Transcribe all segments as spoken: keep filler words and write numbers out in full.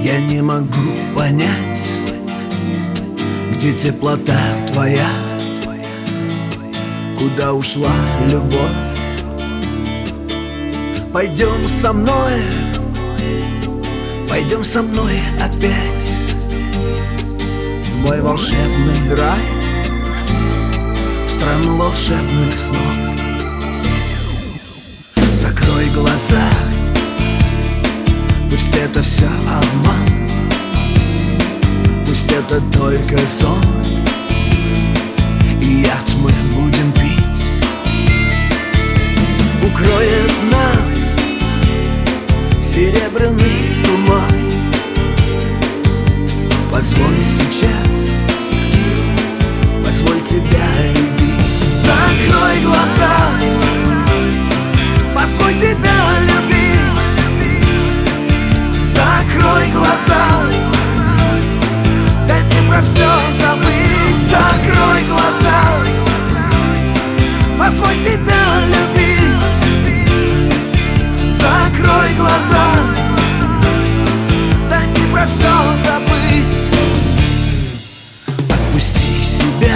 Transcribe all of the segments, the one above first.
Я не могу понять, где теплота твоя, куда ушла любовь. Пойдем со мной, пойдем со мной опять в мой волшебный рай, в страну волшебных снов. Закрой глаза, пусть это все обман, пусть это только сон, и яд мы будем пить. Укроет нас серебряный туман. Позволь сейчас, позволь тебя любить. Закрой глаза, позволь тебя любить. Закрой глаза, дай мне про все забыть. Закрой глаза, позволь тебя любить. Закрой глаза, дай мне про все забыть. Отпусти себя,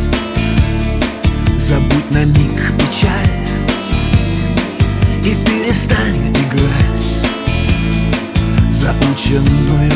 забудь на миг печаль и перестань играть заученную